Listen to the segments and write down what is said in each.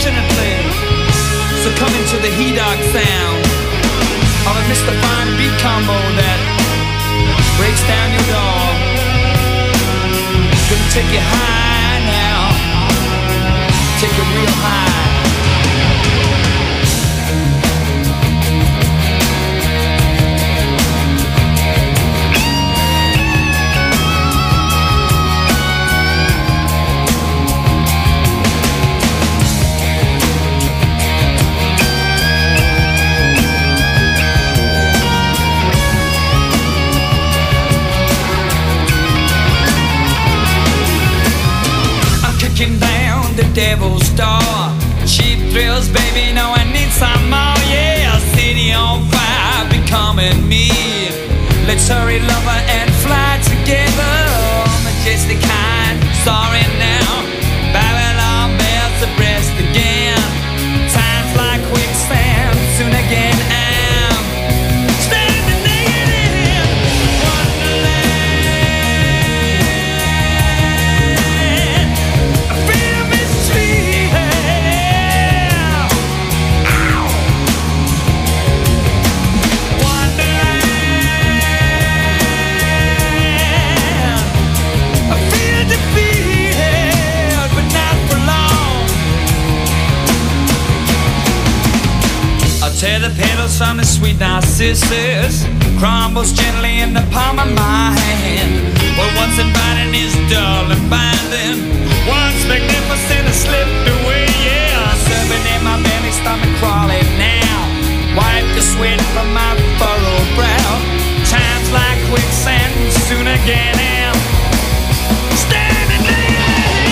passionately, succumbing to the he-dog sound of a mystifying beat combo that breaks down your door. Gonna take you high now, take you real high. Down the devil's door, cheap thrills, baby, no, I need some more. Yeah, city on fire, becoming me. Let's hurry, lover, and fly together. Majestic kind, sorry now. Babylon bears the breast again. Times like quicksand, soon again am standing naked in Wonderland. Tear the petals from the sweet narcissus, crumbles gently in the palm of my hand. What once inviting is dull and binding, once magnificent has slipped away. Yeah, serving in my belly, stomach crawling now. Wipe the sweat from my furrowed brow. Times like quicksand, soon again am standing there.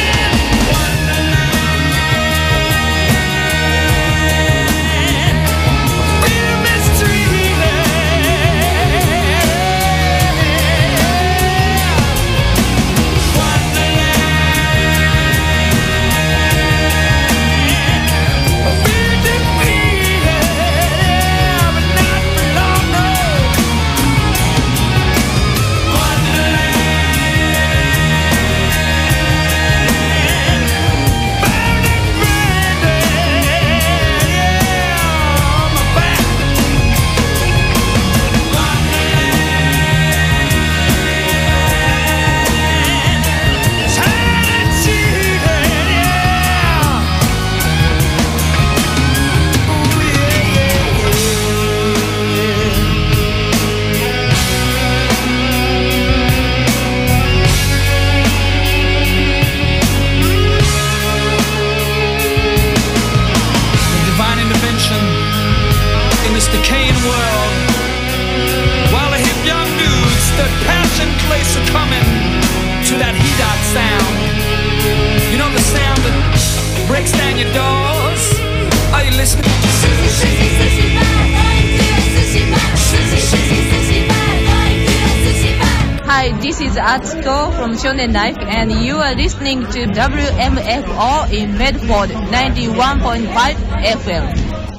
Hi, this is Atsuko from Shonen Life, and you are listening to WMFO in Medford 91.5 FM.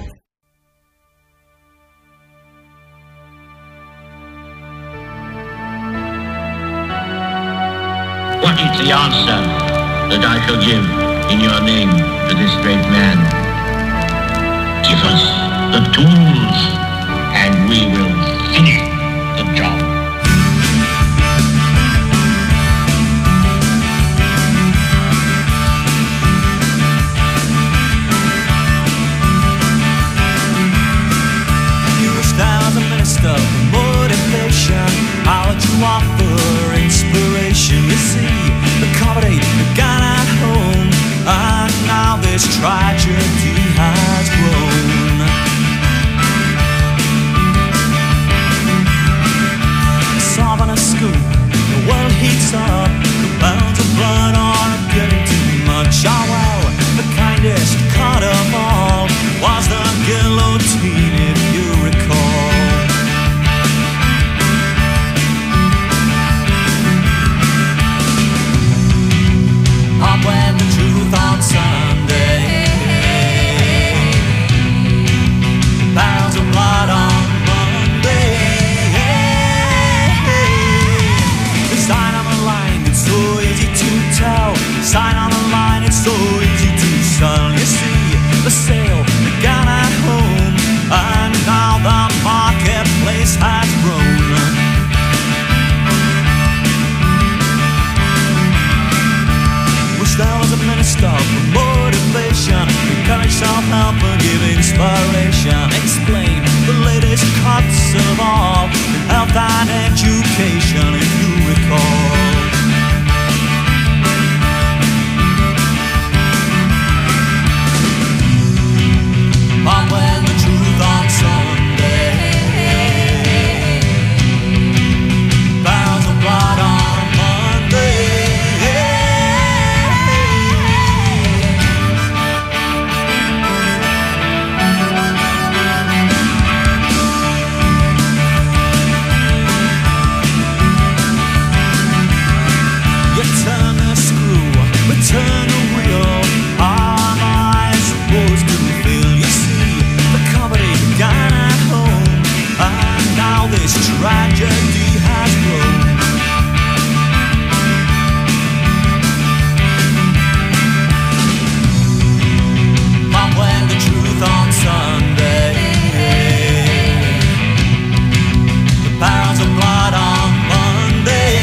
What is the answer that I shall give in your name to this great man? Give us the tools, and we will finish the job. You wish there was a minister for motivation. How would you offer inspiration? You see, accommodate the gun at home, and now this tragedy has grown. Solving a scoop, the world heats up, the bound to burn on getting too much. Oh well, the kindest cut of all was the guillotine, if you recall. Up when the truth on Sunday. stuff for motivation. Encourage self-help and give inspiration. Explain the latest cuts of all in health and education, if you recall. But when the truth on Sunday, barrels of blood on Monday. You turn the screw, we turn the wheel. Our eyes supposed to feel. You see, the comedy began at home, and now this tragedy has grown. But when the truth on Sunday, the barrels of blood on Monday.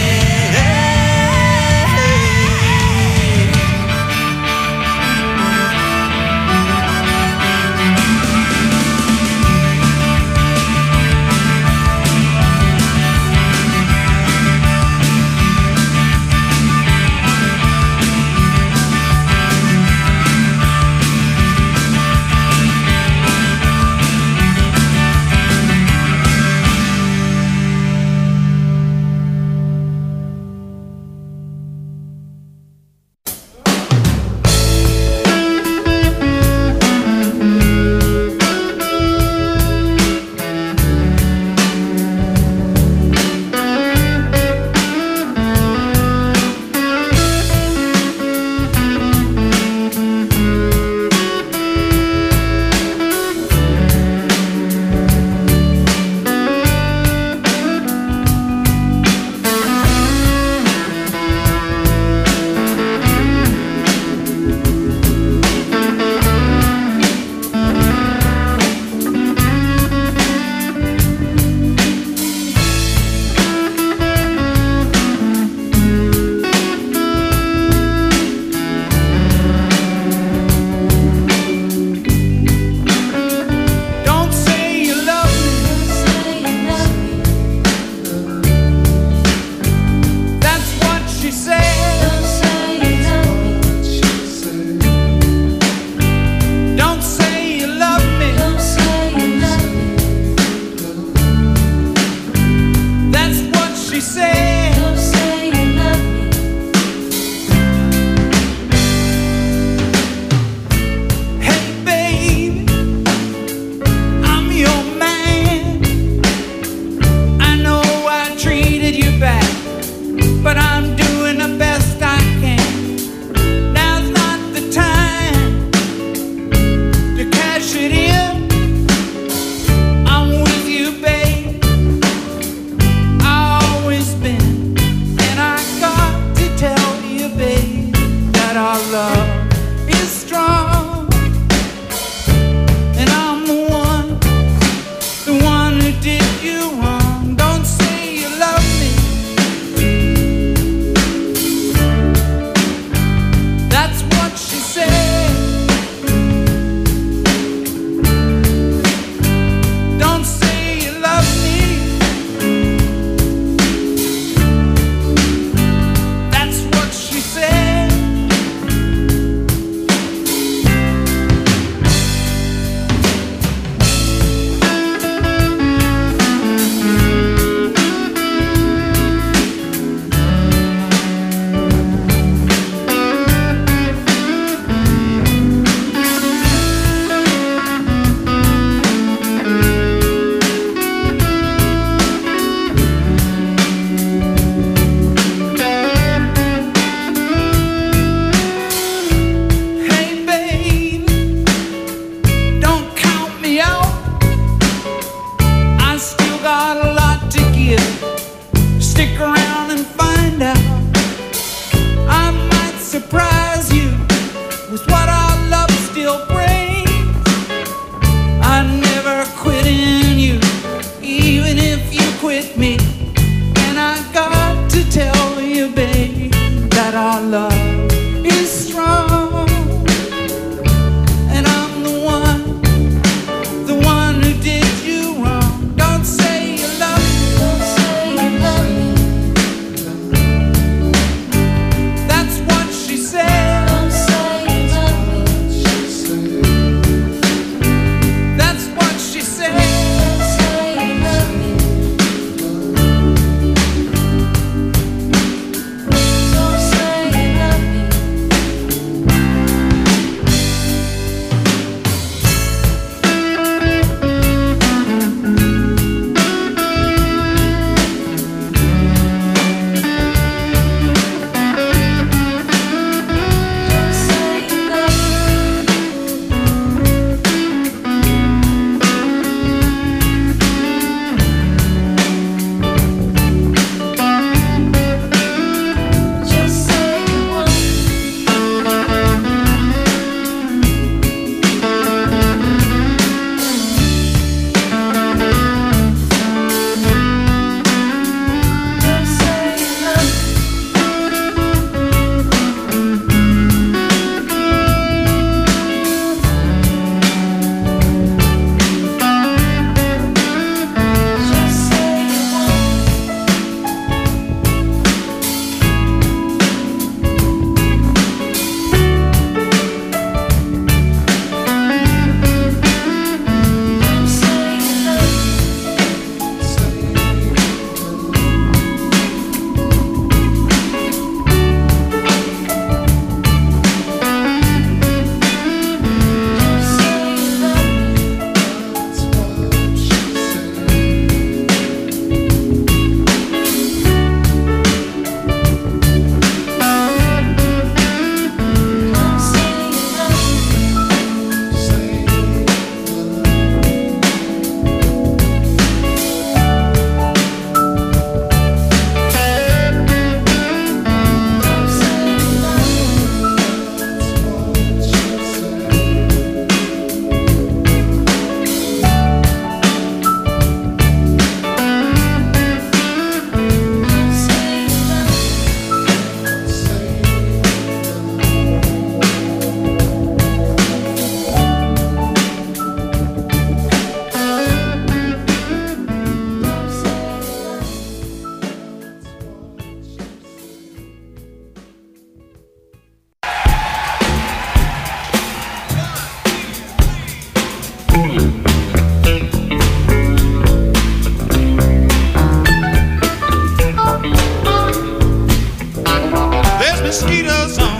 our love is strong.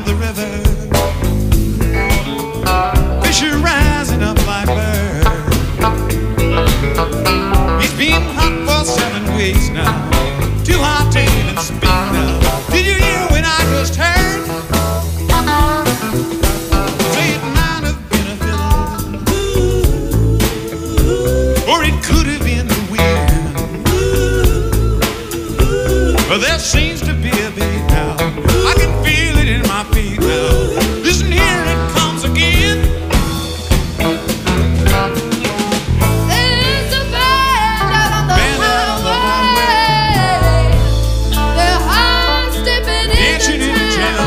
the river. Fish are rising up like birds. It's been hot for 7 weeks now. Too hot to even speak now. Did you hear when I just heard? Say it might have been a fiddle, or it could have been the wind. But there seems to be a beat now. I can feel it in my feet now. Listen, here it comes again. There's a band out on the highway. Their hearts dipping in the town.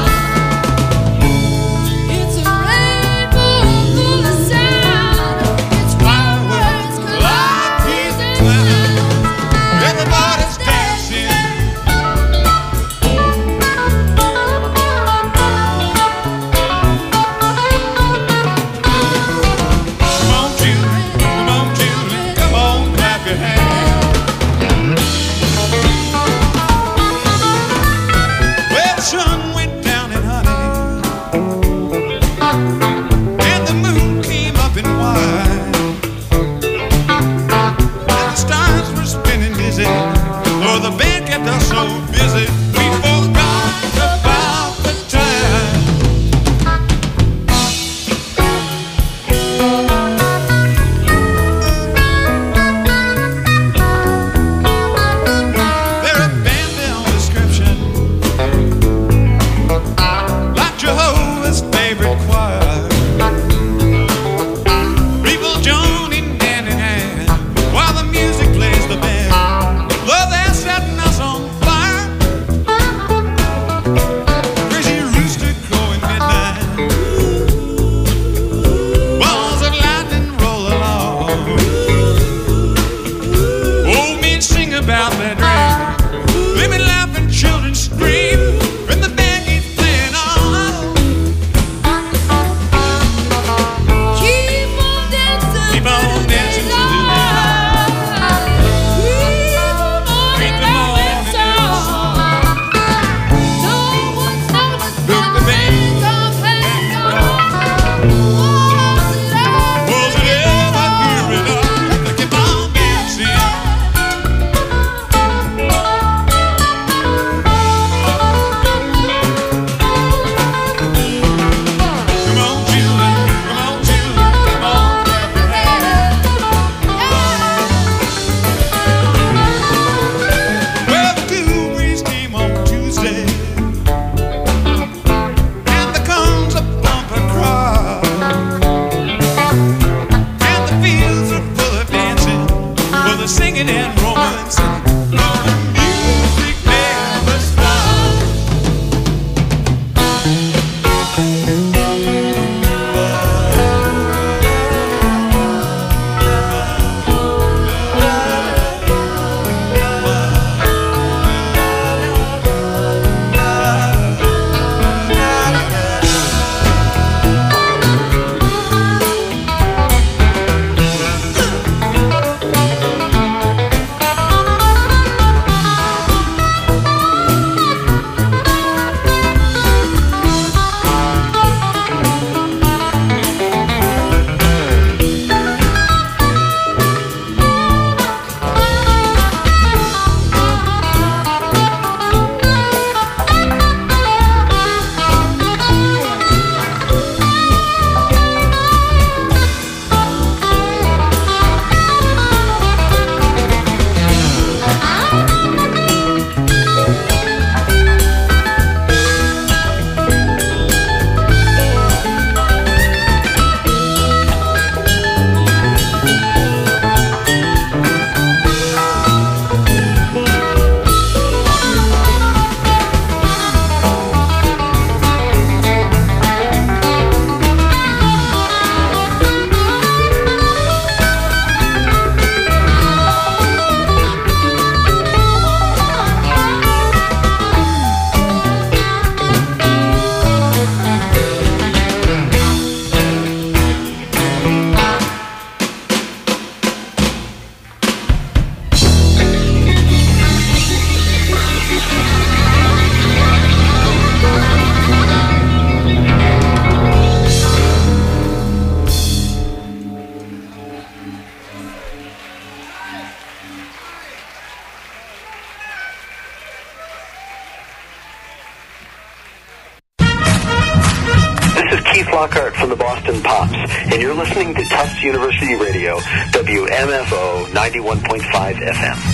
Keith Lockhart from the Boston Pops, and you're listening to Tufts University Radio, WMFO 91.5 FM.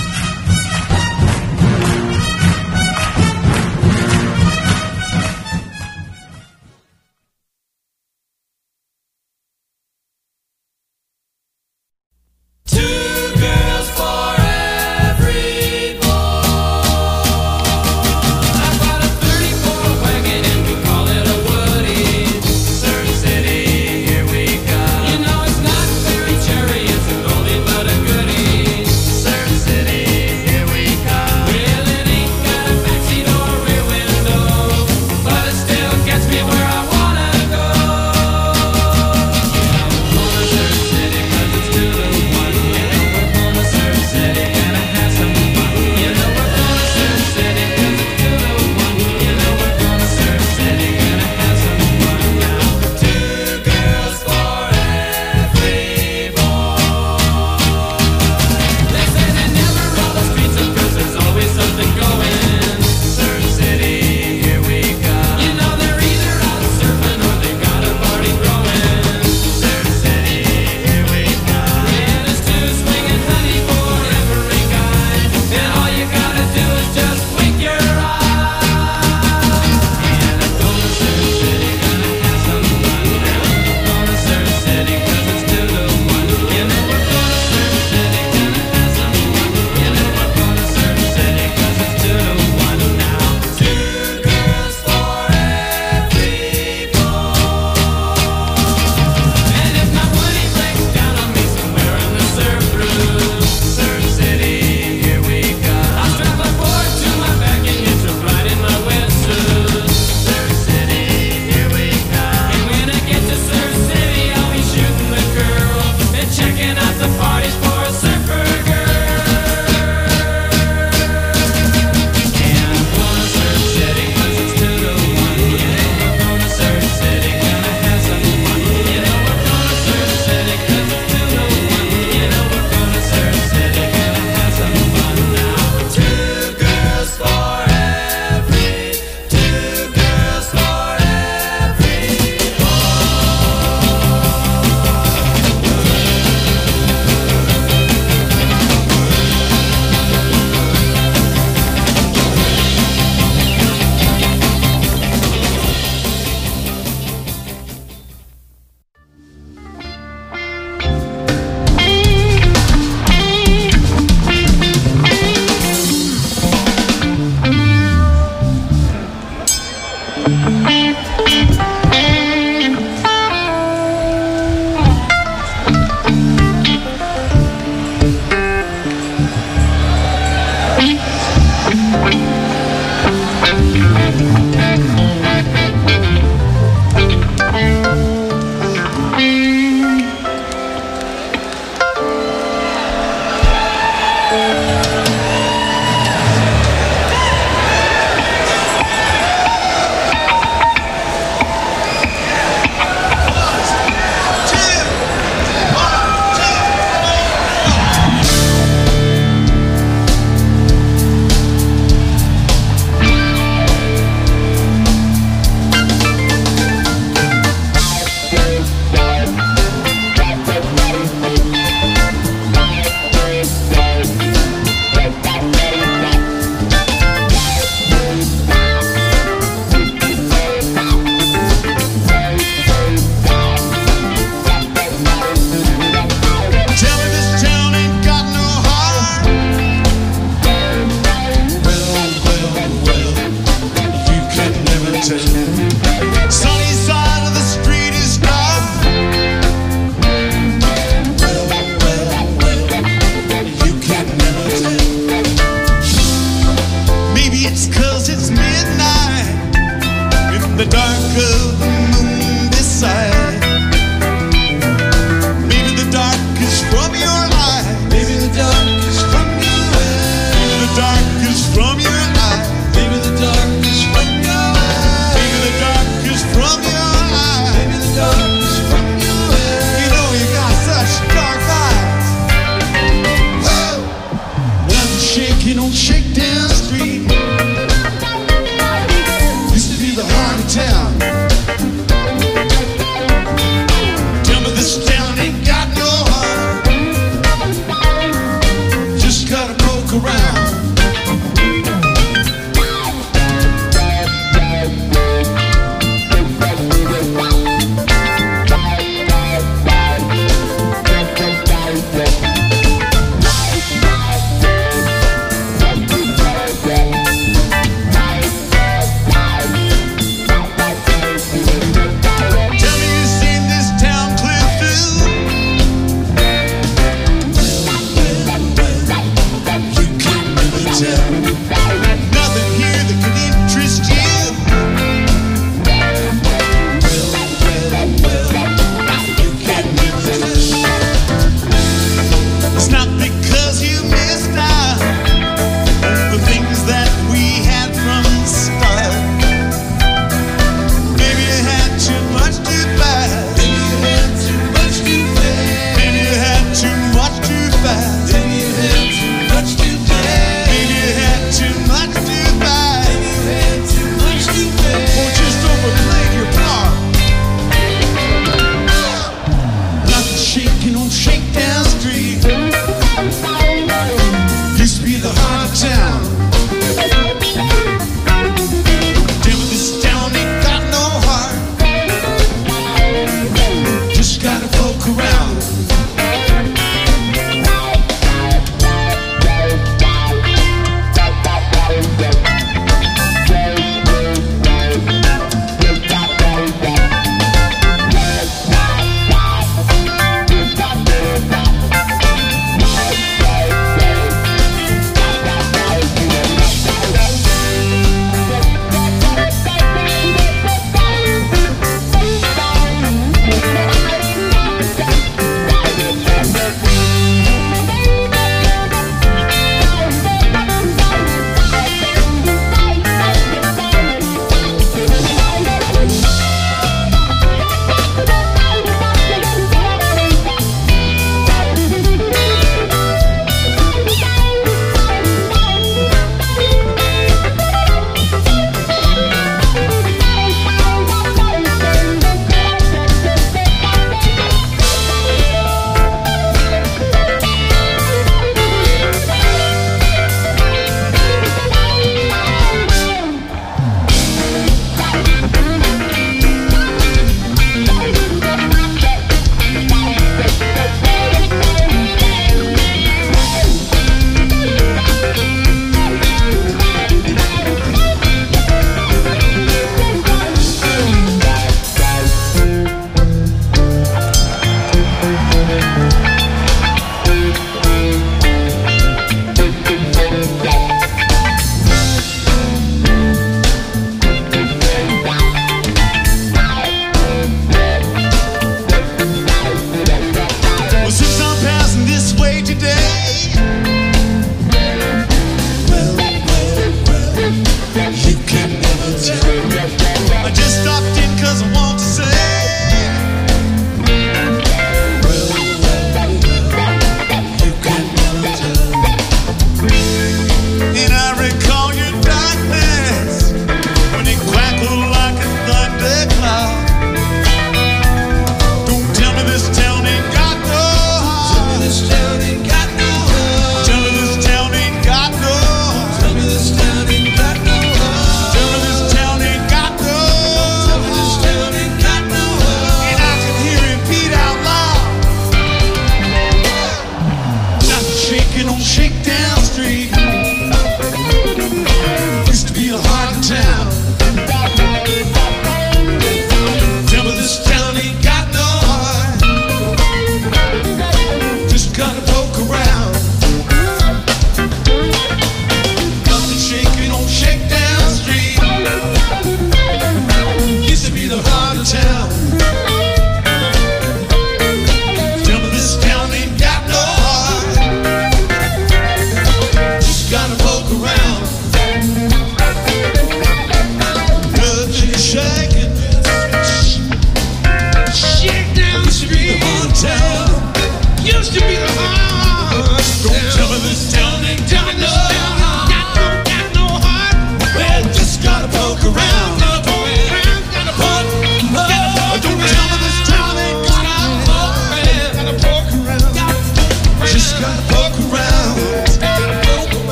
City.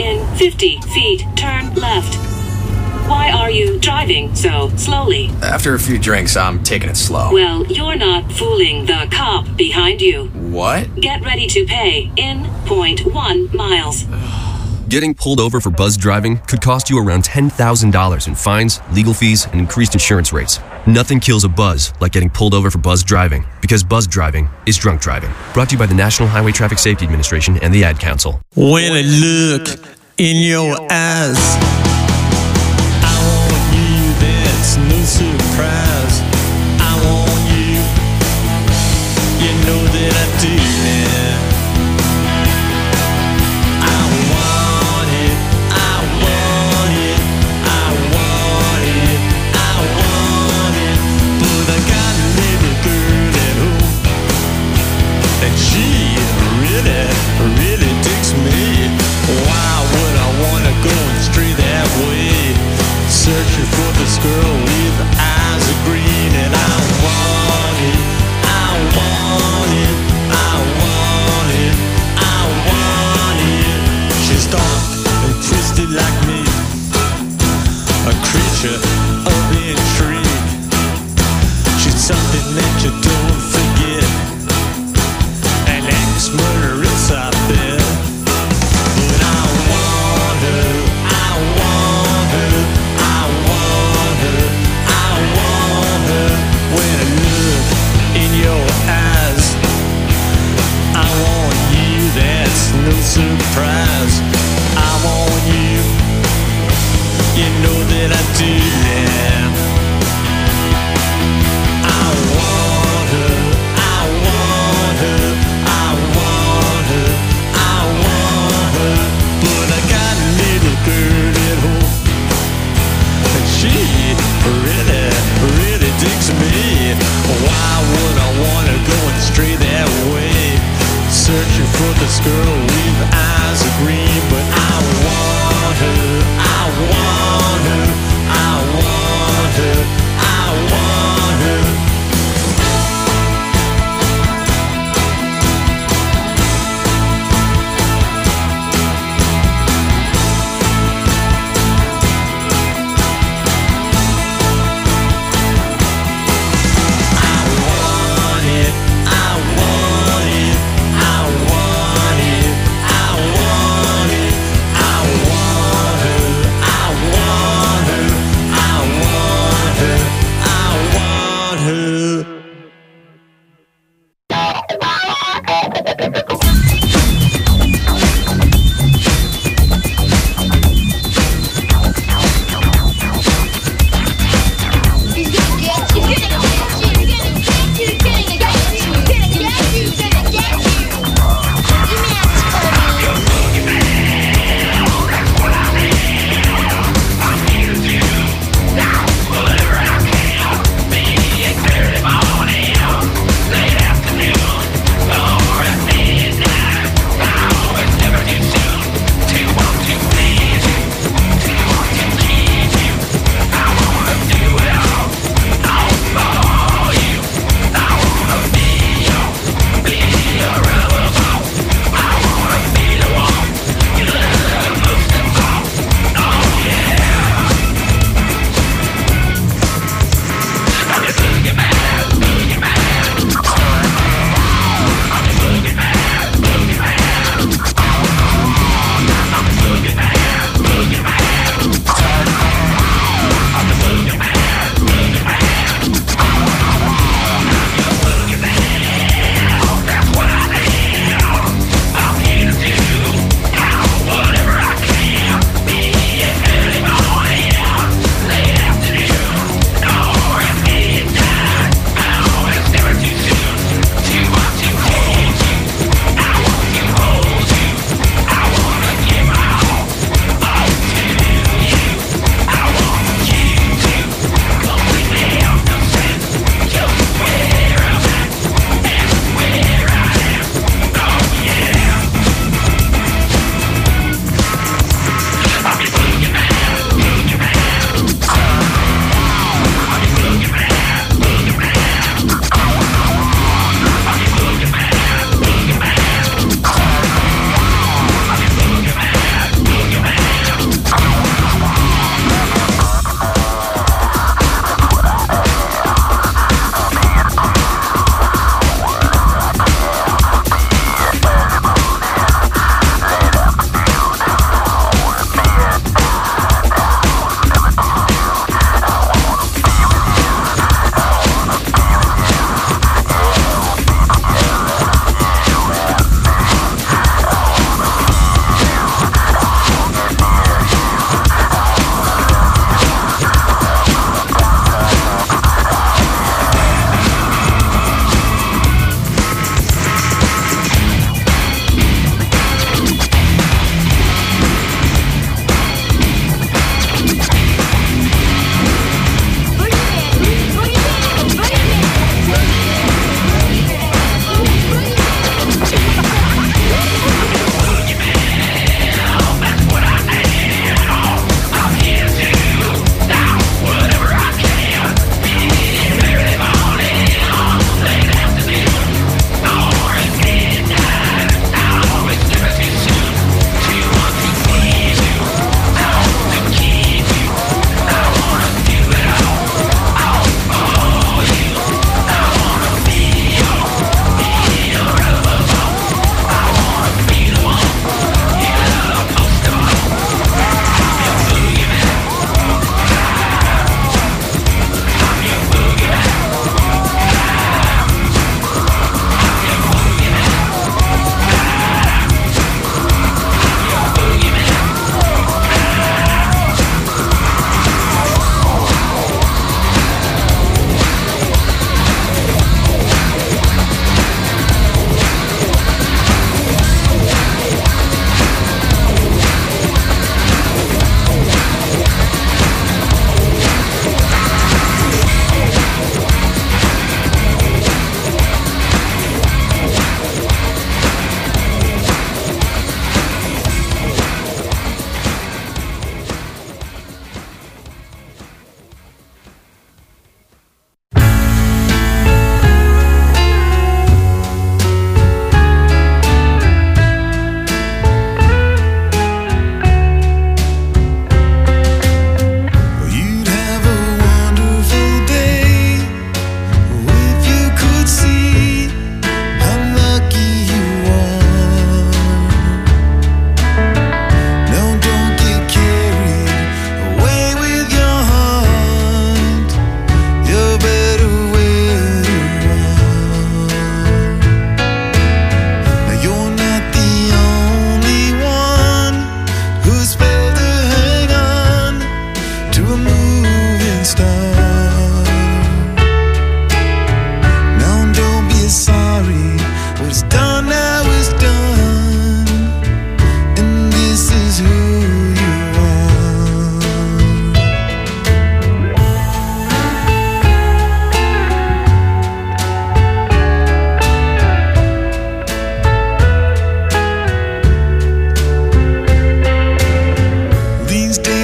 In 50 feet, turn left. Why are you driving so slowly? After a few drinks, I'm taking it slow. Well, you're not fooling the cop behind you. What? Get ready to pay in 0.1 miles. Getting pulled over for buzz driving could cost you around $10,000 in fines, legal fees, and increased insurance rates. Nothing kills a buzz like getting pulled over for buzz driving, because buzz driving is drunk driving. Brought to you by the National Highway Traffic Safety Administration and the Ad Council. When I look in your eyes, I want you, that's no surprise. I want you, you know that I do now. Really digs me. Why would I wanna go and stray that way? Searching for this girl with eyes of green, and I want it, I want it, I want it, I want it. She's dark and twisted like me, a creature of intrigue. She's something that you don't forget. Murderous out there, but I want her, I want her, I want her, I want her. When I look in your eyes, I want you, that's no surprise. I want you, you know that I do now. I want her, I want her, I want her, but I got a little girl at home, and she really digs me. Why would I wanna go and stray that way? Searching for this girl with eyes of green.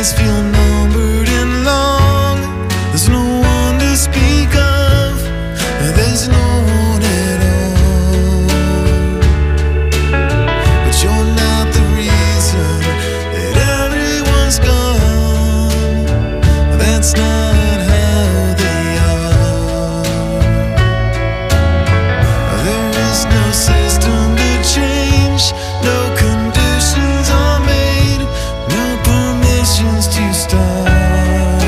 days feel numbered and long. There's no one to speak of. There's no one at all. But you're not the reason that everyone's gone. That's not how they are. There is no system to change. No conditions are made. No permissions to start.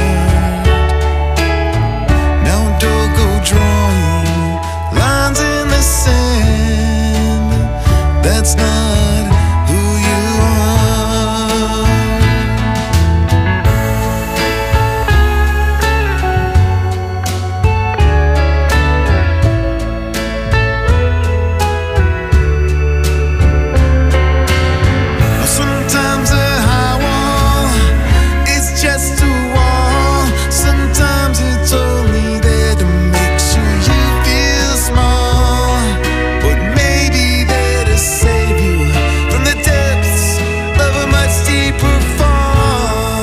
Now don't go drawing lines in the sand. That's not who you are. Sometimes a high wall is just a wall. Sometimes it's only there to make sure you feel small. But maybe there to save you from the depths of a much deeper fall.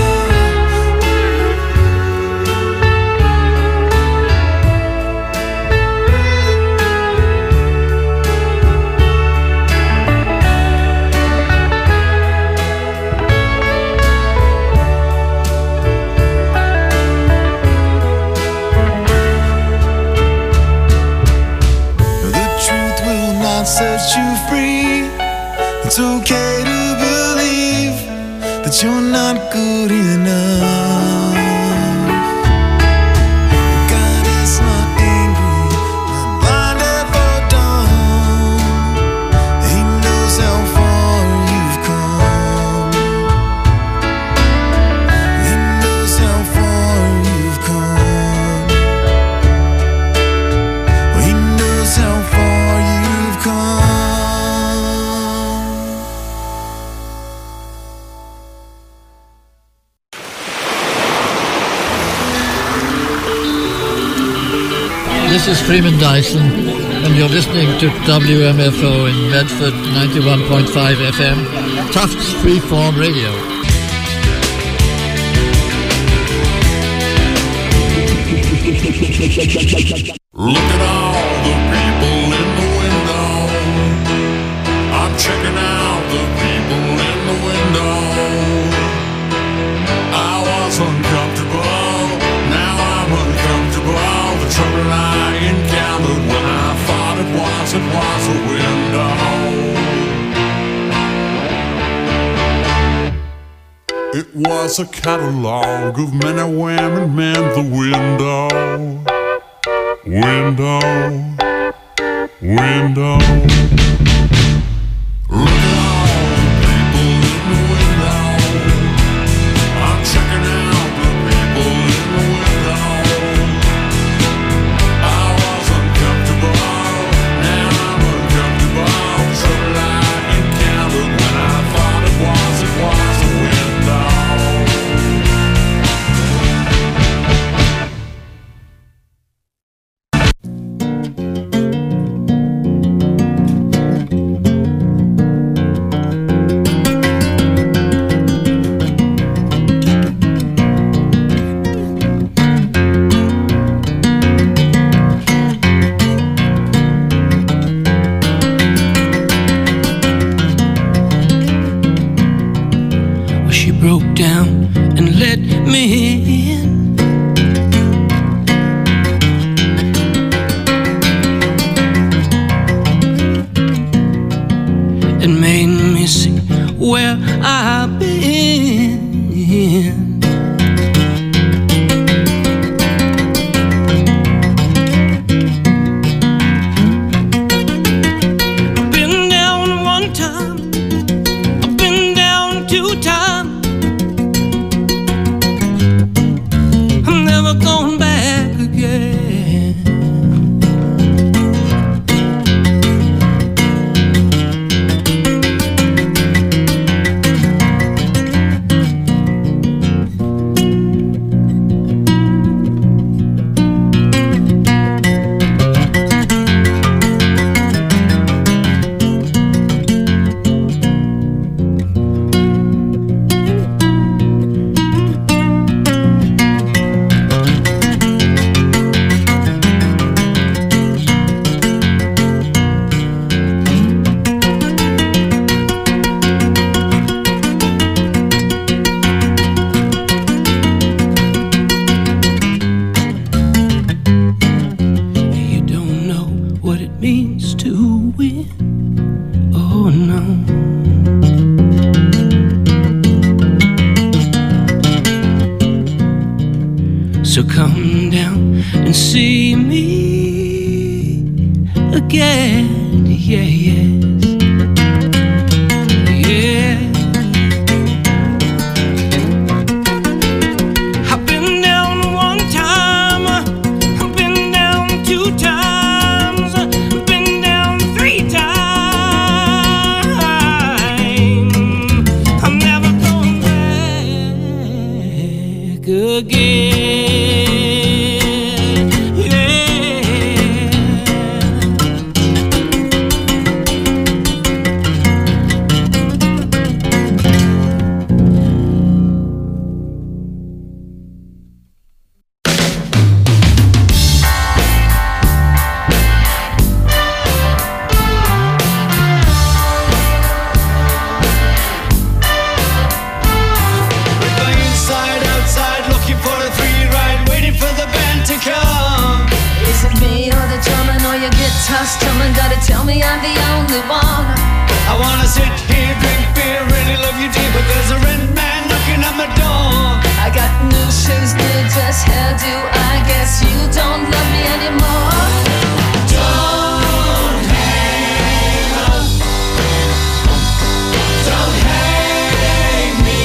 The truth will not set you free. It's okay to believe that you're not good enough. God is not angry, not blinded or dumb. He knows how far you've come. He knows how far you've come. He knows how far you've come. This is Freeman Dyson, and you're listening to WMFO in Medford 91.5 FM, Tufts Freeform Radio. Look at all the people in the window. I'm checking out the people in the window. I was uncomfortable, now I'm uncomfortable. The trouble I encountered when I thought it was a window. It was a catalog of men and women meant the window. Window. Look at all the people in the window. I'm checking out the people in the window. I was uncomfortable, now I'm uncomfortable. Trouble I encountered when I thought it was a window. She broke down and let me in. It made me see where I've been. I've been down one time, I've been down two times. I'm never going back again. So come down and see me again. Yeah, yes. Yeah. I've been down one time, I've been down two times, I've been down three times. I'm never going back again. Someone gotta tell me I'm the only one. I wanna sit here, drink beer, really love you deep, but there's a rent man knocking at my door. I got new shoes, new dress, hairdo. I guess you don't love me anymore. Don't hang up. Don't hang me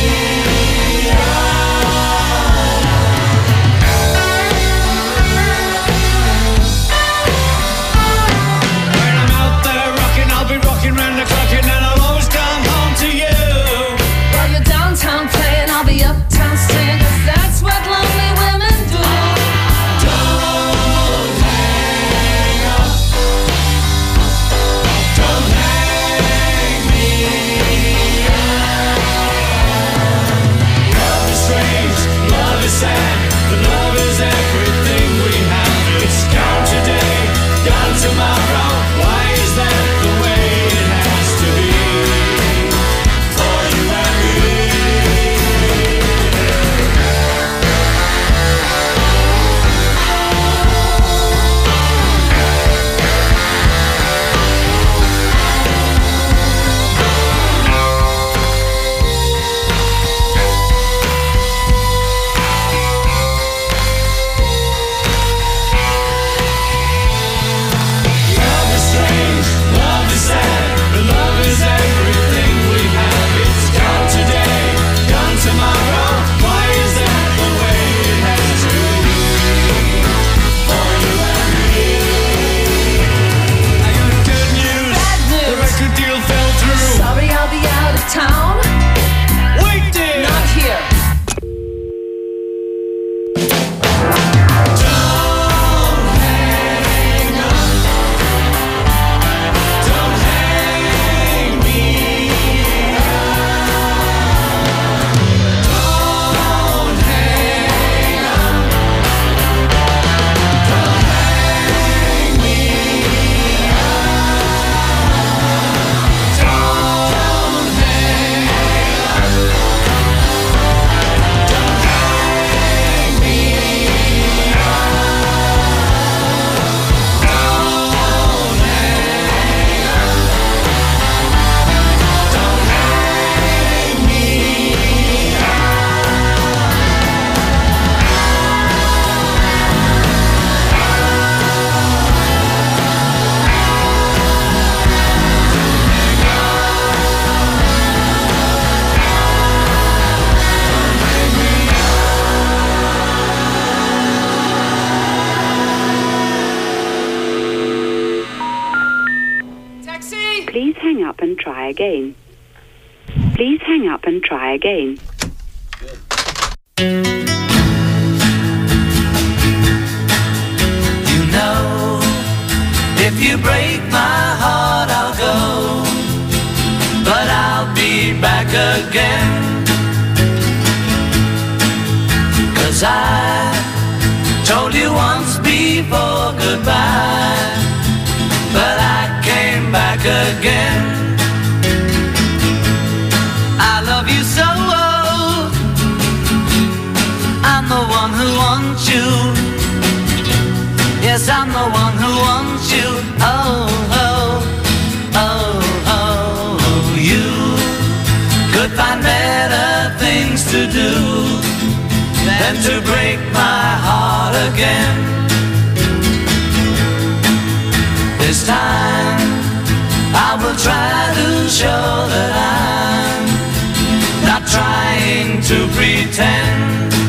I'll be rocking round the clock and then I'll always come home to you. While you're downtown playing, I'll be uptown staying, 'cause that's what lonely women do. Don't hang up. Don't hang me up. Love is strange, love is sad, but love is everything we have. It's gone today, gone tomorrow. Why is that the way it has to be for you and me? Love is strange, love is sad, but love is everything we have. It's gone today, gone tomorrow. Why is that the way it has to be for you and me? I got good news. Bad news. The record deal fell through. Sorry, I'll be out of town. Wait, dear. Not here. Don't hang up. Don't hang me up. Don't hang up. Don't hang me up. Don't hang up. Don't hang me Taxi! Please hang up and try again. Please hang up and try again. You know, if you break my heart, I'll go, but I'll be back again. 'Cause I told you once before goodbye, but I came back again. I love you so, I'm the one who wants you. Yes, I'm the one who wants you. Oh, oh, oh, oh. You could find better things to do. than to break my heart again. This time I will try to show that I'm not trying to pretend.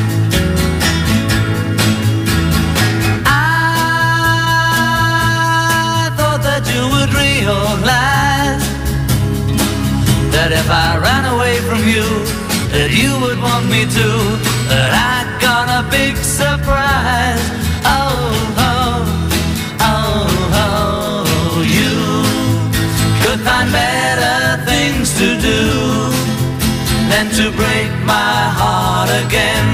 I thought that you would realize that if I ran away from you, that you would want me to, that I got a big surprise. Oh, oh, oh, oh, you could find better things to do than to break my heart again.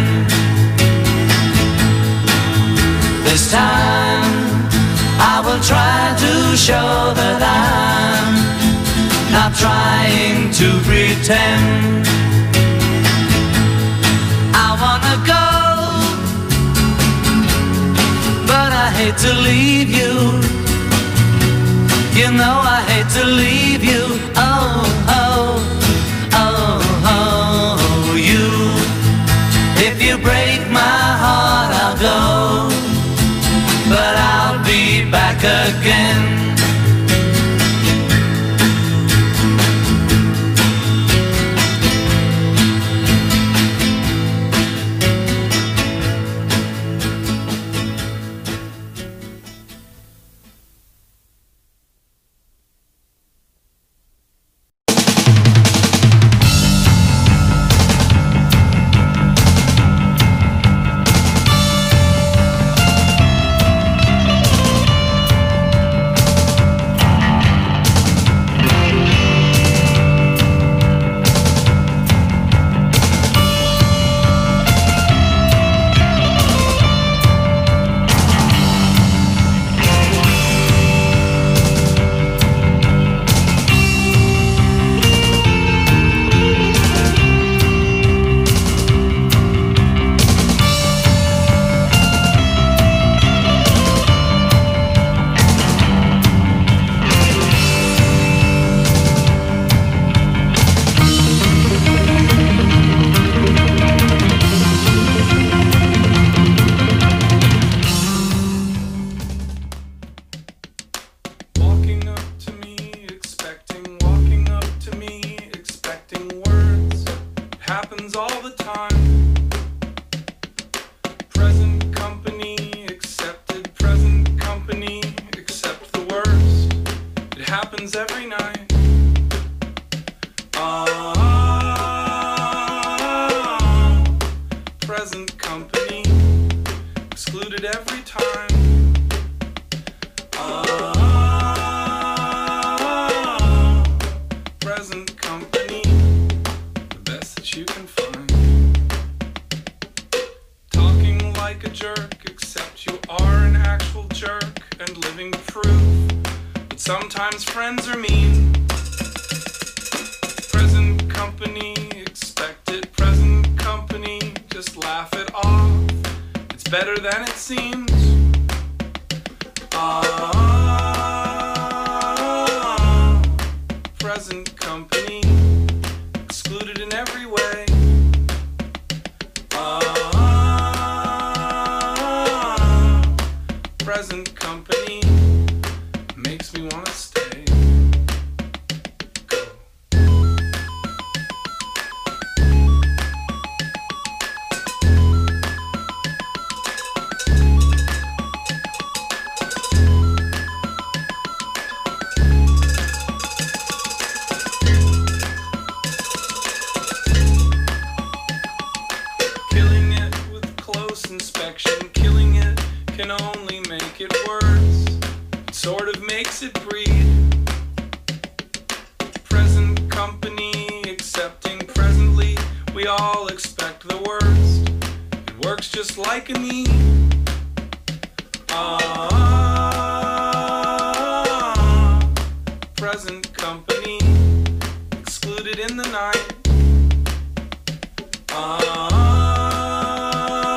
This time I will try to show that I'm not trying to pretend. I wanna go, but I hate to leave you. You know I hate to leave you. Oh, oh, oh, oh, you. If you break my heart, I'll go, but I'll be back again.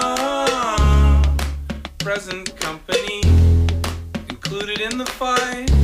Present company included in the fight.